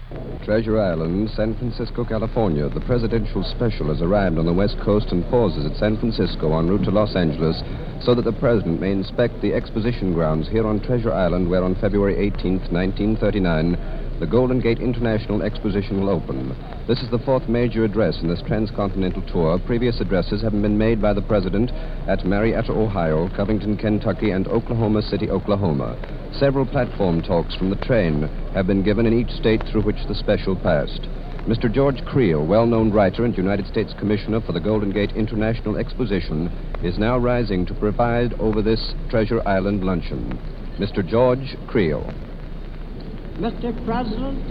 Treasure Island, San Francisco, California. The presidential special has arrived on the West Coast and pauses at San Francisco en route to Los Angeles so that the president may inspect the exposition grounds here on Treasure Island, where on February 18th, 1939, the Golden Gate International Exposition will open. This is the fourth major address in this transcontinental tour. Previous addresses have been made by the president at Marietta, Ohio, Covington, Kentucky, and Oklahoma City, Oklahoma. Several platform talks from the train have been given in each state through which the special passed. Mr. George Creel, well-known writer and United States Commissioner for the Golden Gate International Exposition, is now rising to preside over this Treasure Island luncheon. Mr. George Creel. Mr. President,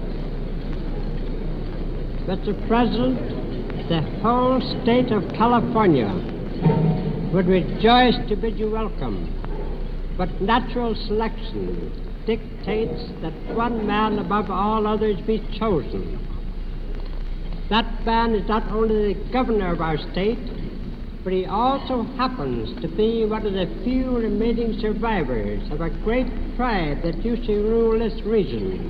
the whole state of California would rejoice to bid you welcome, but natural selection dictates that one man above all others be chosen. That man is not only the governor of our state, but he also happens to be one of the few remaining survivors of a great tribe that used to rule this region,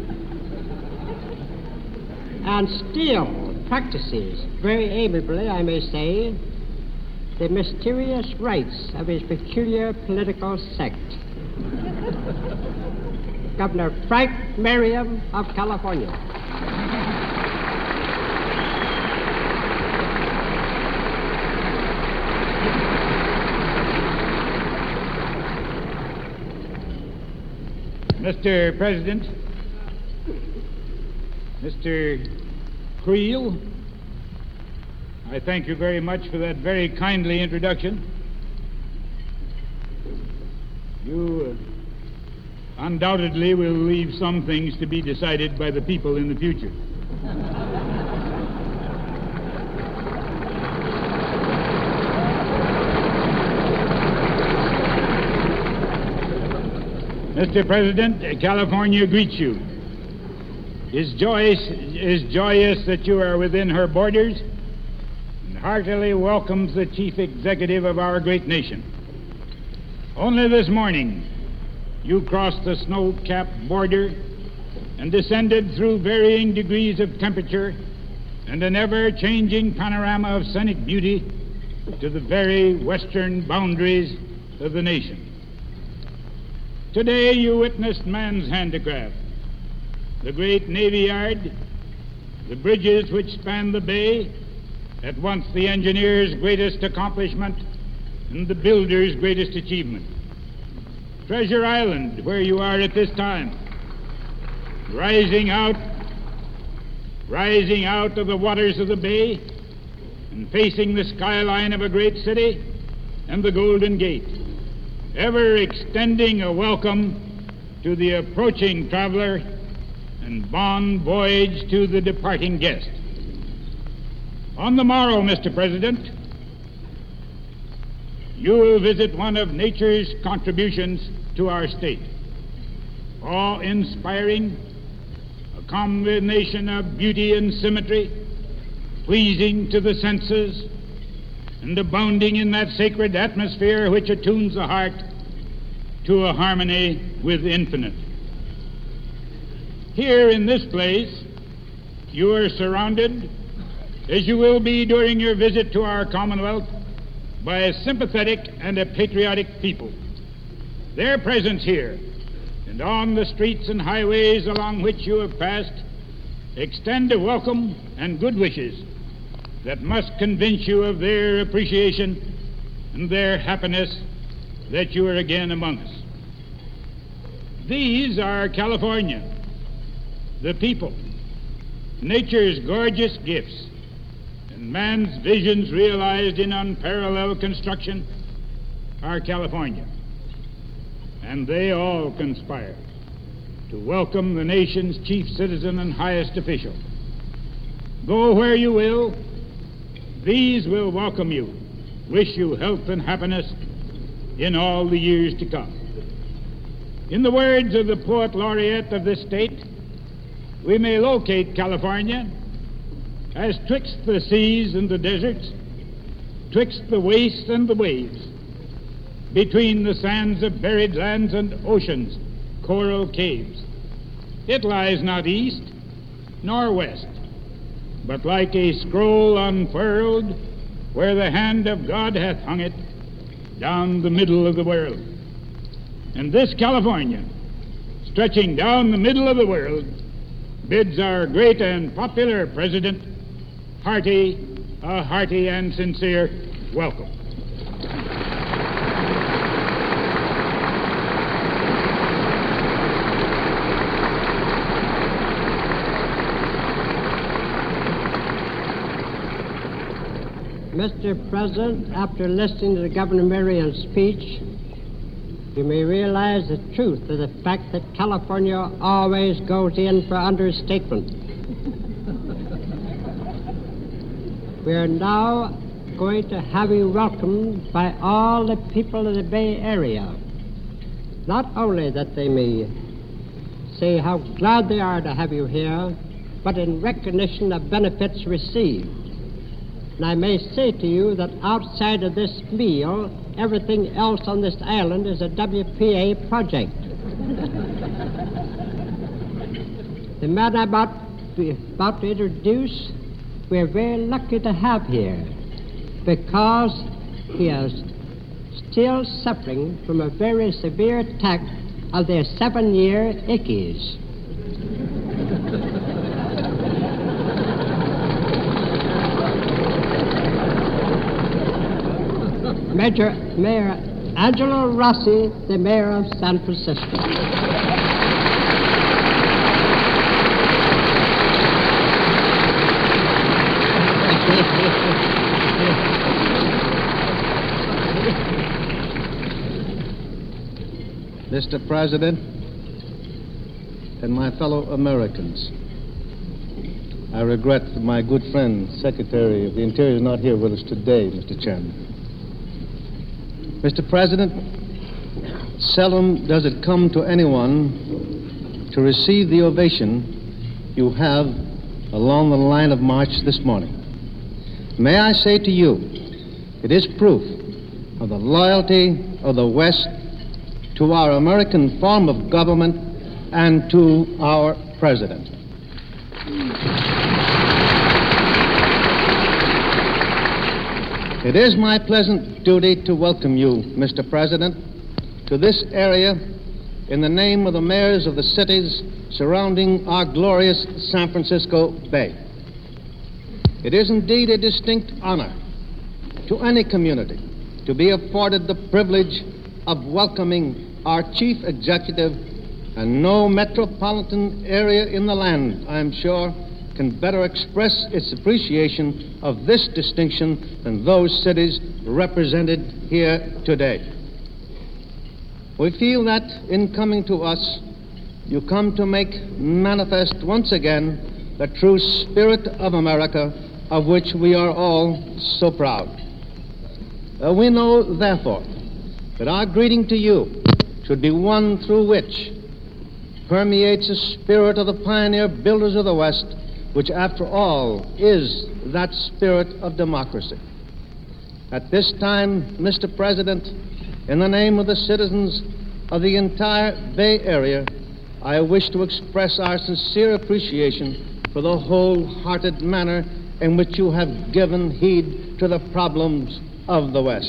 and still practices, very amiably, I may say, the mysterious rites of his peculiar political sect. Governor Frank Merriam of California. Mr. President, Mr. Creel, I thank you very much for that very kindly introduction. You undoubtedly will leave some things to be decided by the people in the future. Mr. President, California greets you. Is joyous that you are within her borders and heartily welcomes the chief executive of our great nation. Only this morning, you crossed the snow-capped border and descended through varying degrees of temperature and an ever-changing panorama of scenic beauty to the very western boundaries of the nation. Today you witnessed man's handicraft, the great Navy Yard, the bridges which span the bay, at once the engineer's greatest accomplishment and the builder's greatest achievement. Treasure Island, where you are at this time, rising out of the waters of the bay and facing the skyline of a great city and the Golden Gate, ever extending a welcome to the approaching traveler and bon voyage to the departing guest. On the morrow, Mr. President, you will visit one of nature's contributions to our state, awe-inspiring, a combination of beauty and symmetry, pleasing to the senses, and abounding in that sacred atmosphere which attunes the heart to a harmony with the infinite. Here in this place, you are surrounded, as you will be during your visit to our Commonwealth, by a sympathetic and a patriotic people. Their presence here and on the streets and highways along which you have passed extend a welcome and good wishes that must convince you of their appreciation and their happiness that you are again among us. These are California, the people, nature's gorgeous gifts, and man's visions realized in unparalleled construction are California. And they all conspire to welcome the nation's chief citizen and highest official. Go where you will, these will welcome you, wish you health and happiness in all the years to come. In the words of the poet laureate of this state, we may locate California as twixt the seas and the deserts, twixt the wastes and the waves, between the sands of buried lands and oceans, coral caves. It lies not east, nor west, but like a scroll unfurled, where the hand of God hath hung it, down the middle of the world. And this California, stretching down the middle of the world, bids our great and popular president a hearty and sincere welcome. Mr. President, after listening to the Governor Marion's speech, you may realize the truth of the fact that California always goes in for understatement. We are now going to have you welcomed by all the people of the Bay Area. Not only that they may say how glad they are to have you here, but in recognition of benefits received. And I may say to you that outside of this meal, everything else on this island is a WPA project. The man I'm about to introduce, we're very lucky to have here, because he is still suffering from a very severe attack of their 7-year ickies. Mayor Angelo Rossi, the mayor of San Francisco. Mr. President and my fellow Americans, I regret that my good friend, Secretary of the Interior, is not here with us today, Mr. Chairman. Mr. President, seldom does it come to anyone to receive the ovation you have along the line of march this morning. May I say to you, it is proof of the loyalty of the West to our American form of government and to our President. It is my pleasant duty to welcome you, Mr. President, to this area in the name of the mayors of the cities surrounding our glorious San Francisco Bay. It is indeed a distinct honor to any community to be afforded the privilege of welcoming our chief executive, and no metropolitan area in the land, I am sure, can better express its appreciation of this distinction than those cities represented here today. We feel that in coming to us, you come to make manifest once again the true spirit of America, of which we are all so proud. We know, therefore, that our greeting to you should be one through which permeates the spirit of the pioneer builders of the West, which, after all, is that spirit of democracy. At this time, Mr. President, in the name of the citizens of the entire Bay Area, I wish to express our sincere appreciation for the wholehearted manner in which you have given heed to the problems of the West.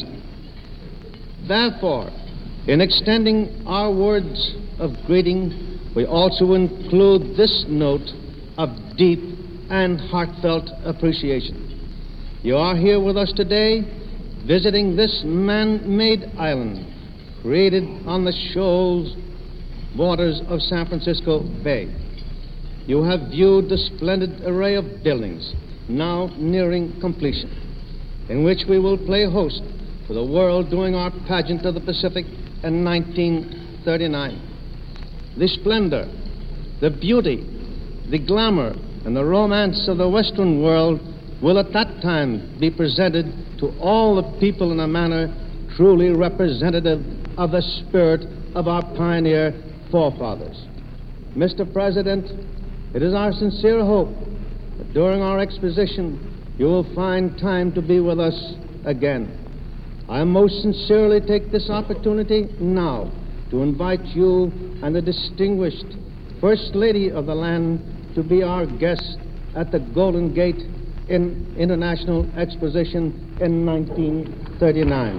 Therefore, in extending our words of greeting, we also include this note of deep and heartfelt appreciation. You are here with us today, visiting this man-made island created on the shoals waters of San Francisco Bay. You have viewed the splendid array of buildings now nearing completion, in which we will play host for the world during our pageant of the Pacific in 1939. The splendor, the beauty, the glamour, and the romance of the Western world will at that time be presented to all the people in a manner truly representative of the spirit of our pioneer forefathers. Mr. President, it is our sincere hope that during our exposition you will find time to be with us again. I most sincerely take this opportunity now to invite you and the distinguished First Lady of the land to be our guest at the Golden Gate International Exposition in 1939.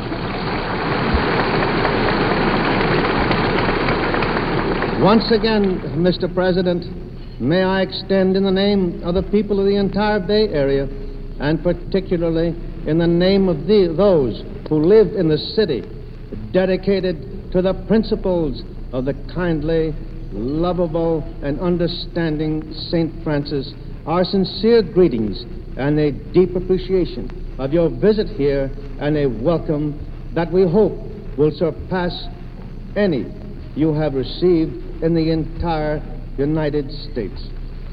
Once again, Mr. President, may I extend in the name of the people of the entire Bay Area, and particularly in the name of those who live in the city, dedicated to the principles of the kindly, lovable, and understanding St. Francis, our sincere greetings and a deep appreciation of your visit here, and a welcome that we hope will surpass any you have received in the entire United States.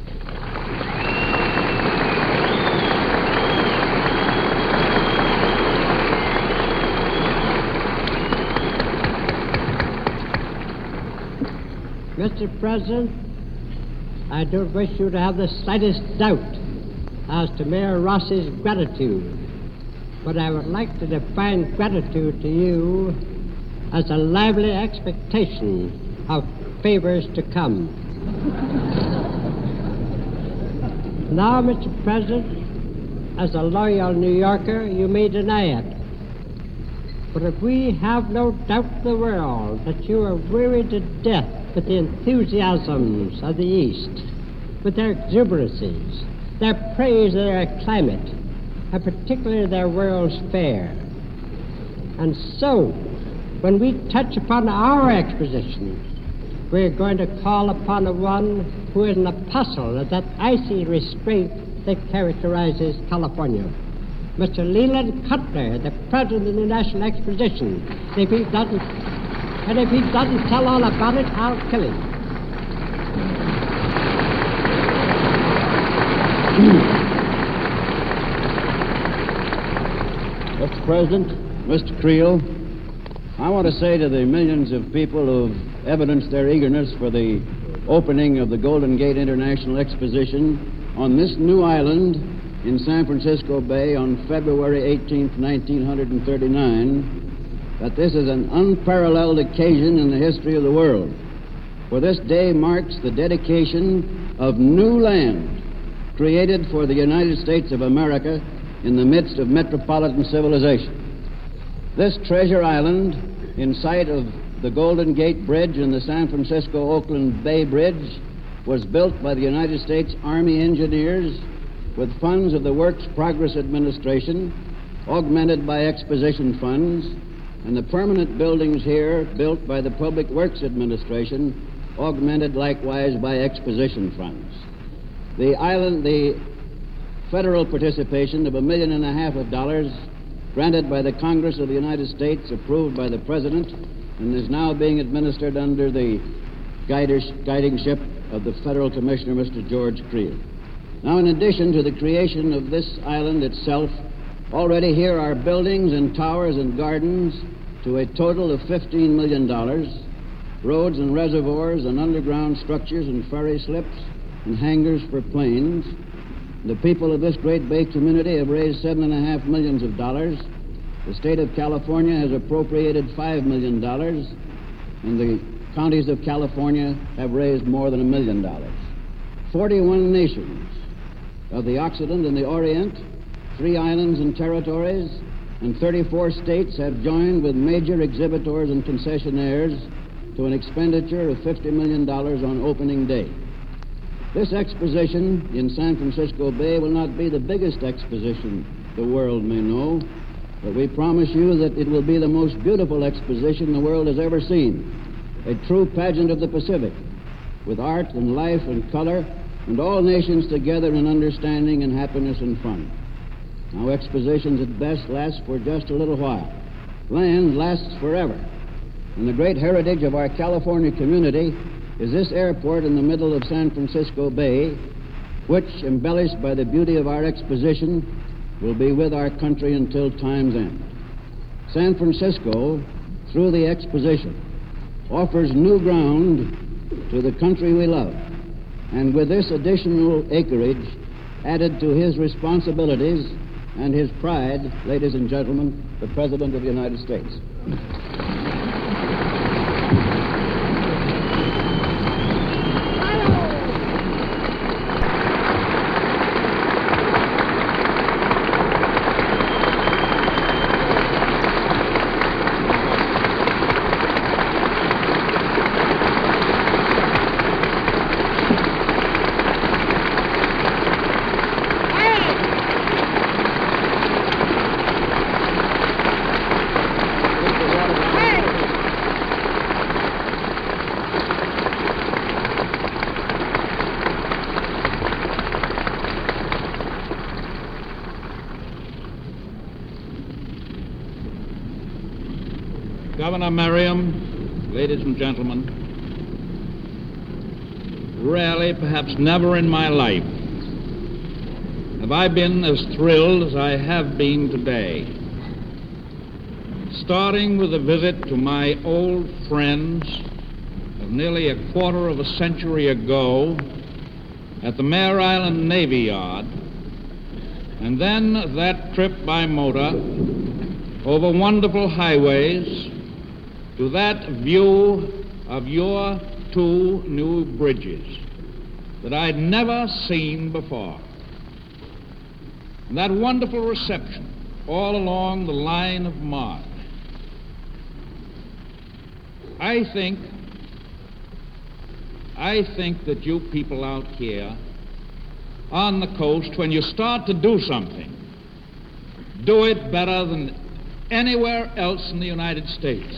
Mr. President, I don't wish you to have the slightest doubt as to Mayor Rossi's gratitude, but I would like to define gratitude to you as a lively expectation of favors to come. Now, Mr. President, as a loyal New Yorker, you may deny it, but if we have no doubt in the world that you are wearied to death with the enthusiasms of the East, with their exuberances, their praise of their climate, and particularly their World's Fair. And so, when we touch upon our exposition, we're going to call upon the one who is an apostle of that icy restraint that characterizes California, Mr. Leland Cutler, the president of the National Exposition. If he doesn't tell all about it, I'll kill him. Mr. President, Mr. Creel, I want to say to the millions of people who've evidenced their eagerness for the opening of the Golden Gate International Exposition on this new island in San Francisco Bay on February 18th, 1939, that this is an unparalleled occasion in the history of the world, for this day marks the dedication of new land created for the United States of America in the midst of metropolitan civilization. This treasure island, in sight of the Golden Gate Bridge and the San Francisco-Oakland Bay Bridge, was built by the United States Army engineers with funds of the Works Progress Administration, augmented by exposition funds, and the permanent buildings here built by the Public Works Administration, augmented likewise by exposition funds. The federal participation of $1.5 million granted by the Congress of the United States, approved by the President, and is now being administered under the guidingship of the Federal Commissioner, Mr. George Creel. Now, in addition to the creation of this island itself, already here are buildings and towers and gardens to a total of $15 million, roads and reservoirs and underground structures and ferry slips and hangars for planes. The people of this great Bay community have raised $7.5 million. The state of California has appropriated $5 million, and the counties of California have raised more than $1 million. 41 nations of the Occident and the Orient, 3 islands and territories, and 34 states have joined with major exhibitors and concessionaires to an expenditure of $50 million on opening day. This exposition in San Francisco Bay will not be the biggest exposition the world may know, but we promise you that it will be the most beautiful exposition the world has ever seen, a true pageant of the Pacific, with art and life and color, and all nations together in understanding and happiness and fun. Now, expositions at best last for just a little while. Land lasts forever. And the great heritage of our California community is this airport in the middle of San Francisco Bay, which, embellished by the beauty of our exposition, will be with our country until time's end. San Francisco, through the exposition, offers new ground to the country we love, and with this additional acreage added to his responsibilities and his pride, ladies and gentlemen, the President of the United States. Governor Merriam, ladies and gentlemen, rarely, perhaps never in my life, have I been as thrilled as I have been today. Starting with a visit to my old friends of nearly a quarter of a century ago at the Mare Island Navy Yard, and then that trip by motor over wonderful highways to that view of your two new bridges that I'd never seen before. And that wonderful reception all along the line of march. I think that you people out here on the coast, when you start to do something, do it better than anywhere else in the United States.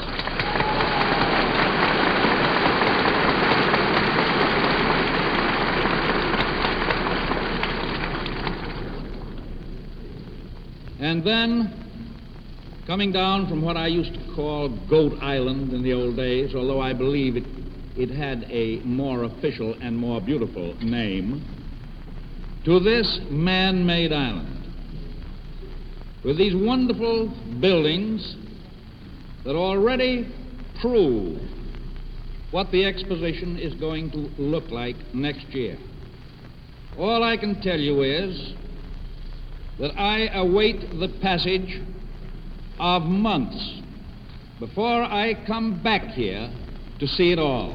And then, coming down from what I used to call Goat Island in the old days, although I believe it had a more official and more beautiful name, to this man-made island, with these wonderful buildings that already prove what the exposition is going to look like next year. All I can tell you is that I await the passage of months before I come back here to see it all.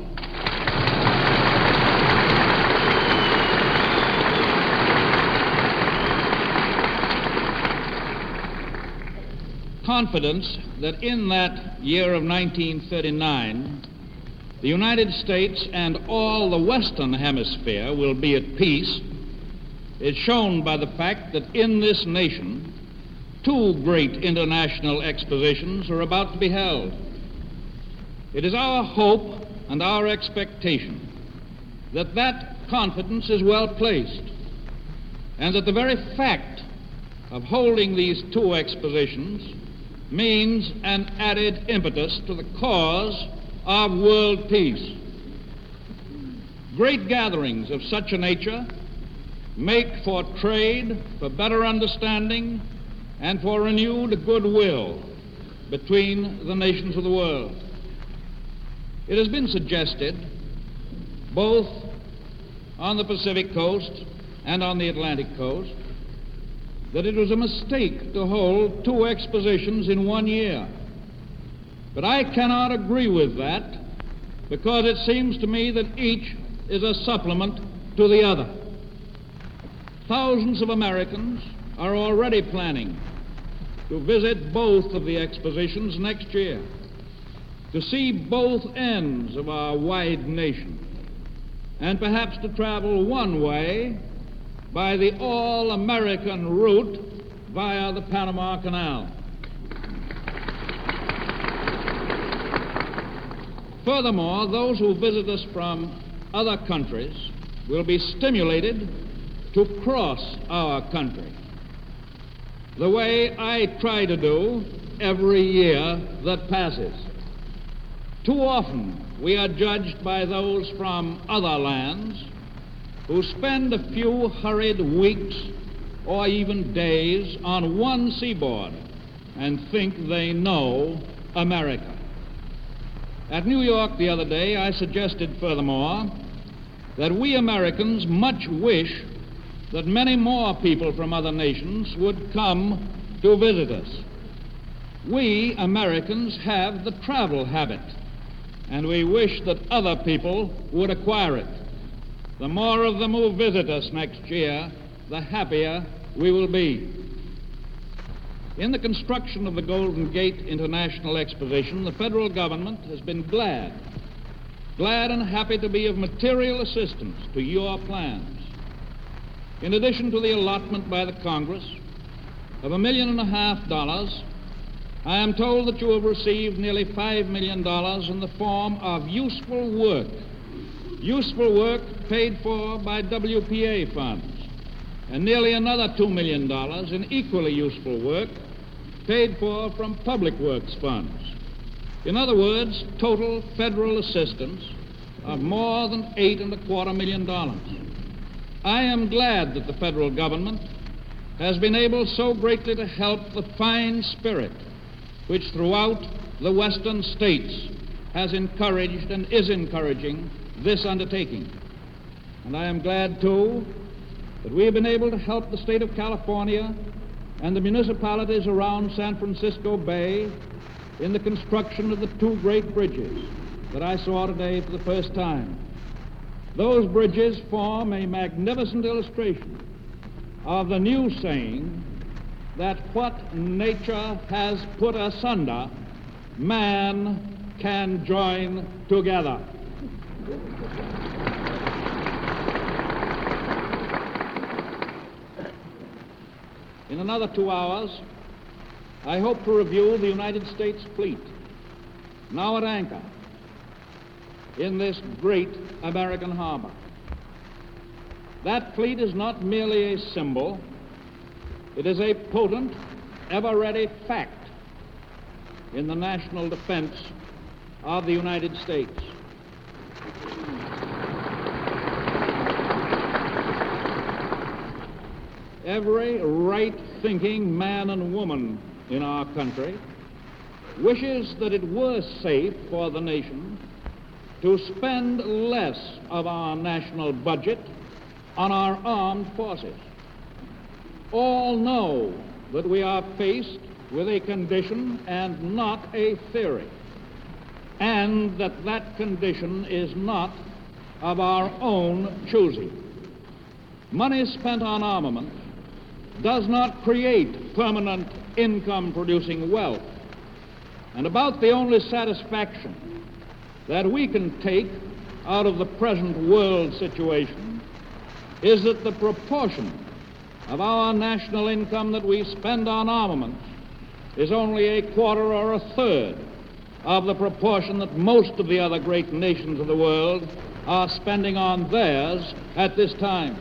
Confidence that in that year of 1939, the United States and all the Western Hemisphere will be at peace is shown by the fact that in this nation, two great international expositions are about to be held. It is our hope and our expectation that that confidence is well placed, and that the very fact of holding these two expositions means an added impetus to the cause of world peace. Great gatherings of such a nature make for trade, for better understanding, and for renewed goodwill between the nations of the world. It has been suggested, both on the Pacific coast and on the Atlantic coast, that it was a mistake to hold two expositions in 1 year. But I cannot agree with that, because it seems to me that each is a supplement to the other. Thousands of Americans are already planning to visit both of the expositions next year, to see both ends of our wide nation, and perhaps to travel one way by the all-American route via the Panama Canal. Furthermore, those who visit us from other countries will be stimulated to cross our country, the way I try to do every year that passes. Too often we are judged by those from other lands who spend a few hurried weeks or even days on one seaboard and think they know America. At New York the other day, I suggested furthermore that we Americans much wish that many more people from other nations would come to visit us. We Americans have the travel habit, and we wish that other people would acquire it. The more of them who visit us next year, the happier we will be. In the construction of the Golden Gate International Exposition, the federal government has been glad and happy to be of material assistance to your plans. In addition to the allotment by the Congress of $1.5 million, I am told that you have received nearly $5 million in the form of useful work paid for by WPA funds, and nearly another $2 million in equally useful work paid for from public works funds. In other words, total federal assistance of more than $8.25 million. I am glad that the federal government has been able so greatly to help the fine spirit which throughout the western states has encouraged and is encouraging this undertaking. And I am glad, too, that we have been able to help the state of California and the municipalities around San Francisco Bay in the construction of the two great bridges that I saw today for the first time. Those bridges form a magnificent illustration of the new saying that what nature has put asunder, man can join together. In another 2 hours, I hope to review the United States fleet, now at anchor in this great American harbor. That fleet is not merely a symbol, it is a potent, ever-ready fact in the national defense of the United States. Every right-thinking man and woman in our country wishes that it were safe for the nation to spend less of our national budget on our armed forces. All know that we are faced with a condition and not a theory, and that that condition is not of our own choosing. Money spent on armament does not create permanent income-producing wealth, and about the only satisfaction that we can take out of the present world situation is that the proportion of our national income that we spend on armament is only a quarter or a third of the proportion that most of the other great nations of the world are spending on theirs at this time.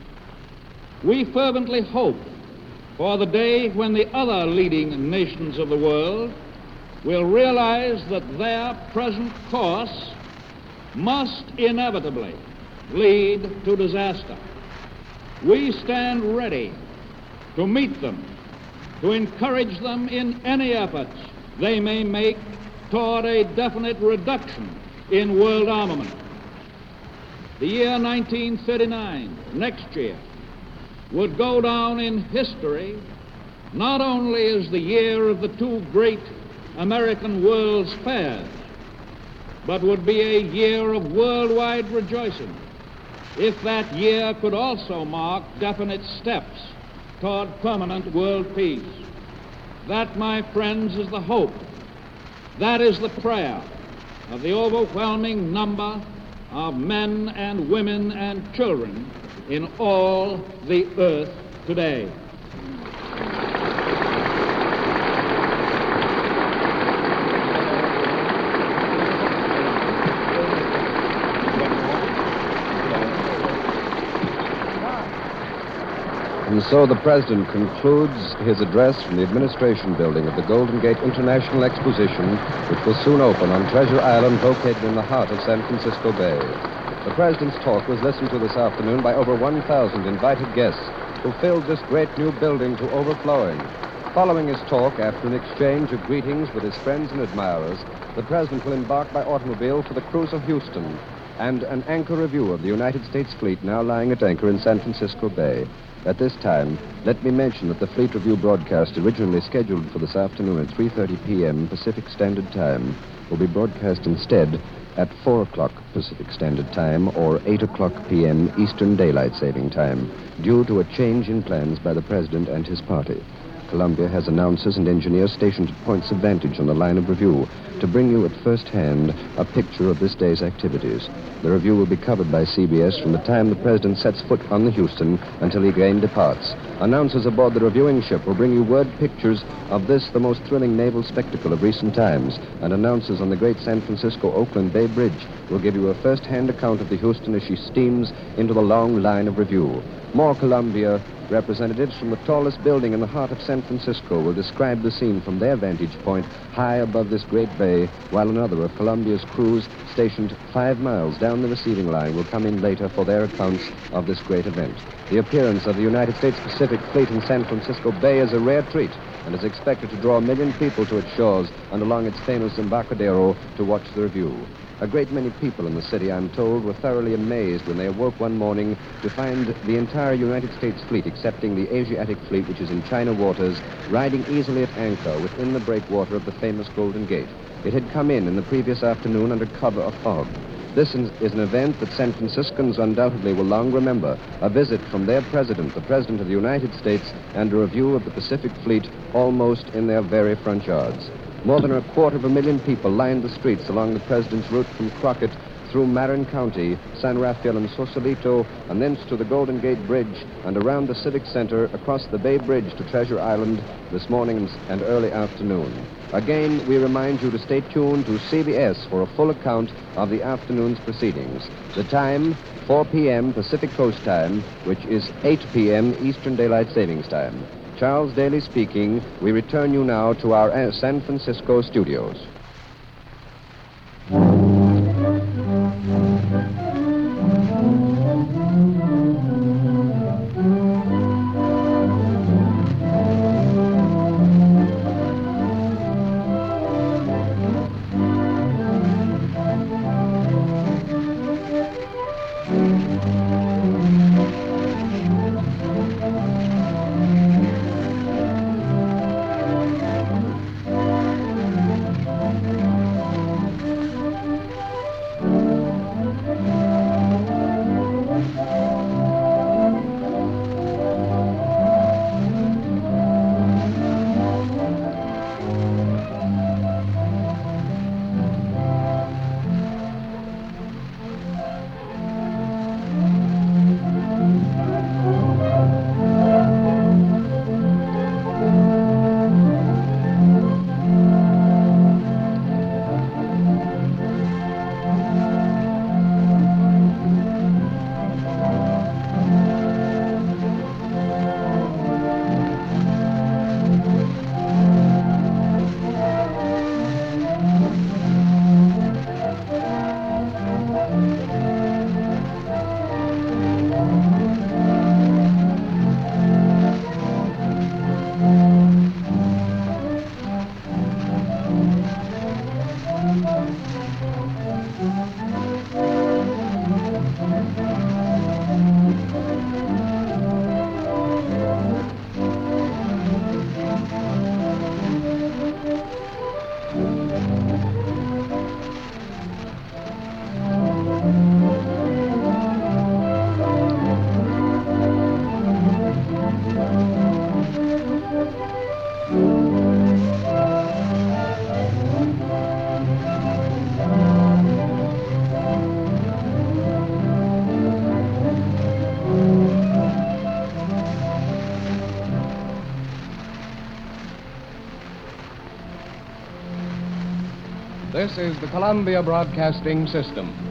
We fervently hope for the day when the other leading nations of the world will realize that their present course must inevitably lead to disaster. We stand ready to meet them, to encourage them in any efforts they may make toward a definite reduction in world armament. The year 1939, next year, would go down in history not only as the year of the two great American World's Fairs, but would be a year of worldwide rejoicing if that year could also mark definite steps toward permanent world peace. That, my friends, is the hope. That is the prayer of the overwhelming number of men and women and children in all the earth today. And so the President concludes his address from the administration building of the Golden Gate International Exposition, which will soon open on Treasure Island, located in the heart of San Francisco Bay. The President's talk was listened to this afternoon by over 1,000 invited guests who filled this great new building to overflowing. Following his talk, after an exchange of greetings with his friends and admirers, the President will embark by automobile for the cruise of Houston and an anchor review of the United States fleet now lying at anchor in San Francisco Bay. At this time, let me mention that the Fleet Review broadcast, originally scheduled for this afternoon at 3:30 p.m. Pacific Standard Time, will be broadcast instead at 4 o'clock Pacific Standard Time or 8 o'clock p.m. Eastern Daylight Saving Time, due to a change in plans by the President and his party. Columbia has announcers and engineers stationed at points of vantage on the line of review to bring you at first hand a picture of this day's activities. The review will be covered by CBS from the time the President sets foot on the Houston until he again departs. Announcers aboard the reviewing ship will bring you word pictures of this, the most thrilling naval spectacle of recent times, and announcers on the great San Francisco-Oakland Bay Bridge will give you a first-hand account of the Houston as she steams into the long line of review. More Columbia representatives from the tallest building in the heart of San Francisco will describe the scene from their vantage point high above this great bay, while another of Columbia's crews stationed 5 miles down the receiving line will come in later for their accounts of this great event. The appearance of the United States Pacific Fleet in San Francisco Bay is a rare treat and is expected to draw 1 million people to its shores and along its famous Embarcadero to watch the review. A great many people in the city, I'm told, were thoroughly amazed when they awoke one morning to find the entire United States fleet, excepting the Asiatic Fleet, which is in China waters, riding easily at anchor within the breakwater of the famous Golden Gate. It had come in the previous afternoon under cover of fog. This is an event that San Franciscans undoubtedly will long remember, a visit from their president, the President of the United States, and a review of the Pacific Fleet almost in their very front yards. More than 250,000 people lined the streets along the president's route from Crockett through Marin County, San Rafael and Sausalito, and thence to the Golden Gate Bridge and around the Civic Center across the Bay Bridge to Treasure Island this morning and early afternoon. Again, we remind you to stay tuned to CBS for a full account of the afternoon's proceedings. The time, 4 p.m. Pacific Coast Time, which is 8 p.m. Eastern Daylight Savings Time. Charles Daly speaking. We return you now to our San Francisco studios. This is the Columbia Broadcasting System.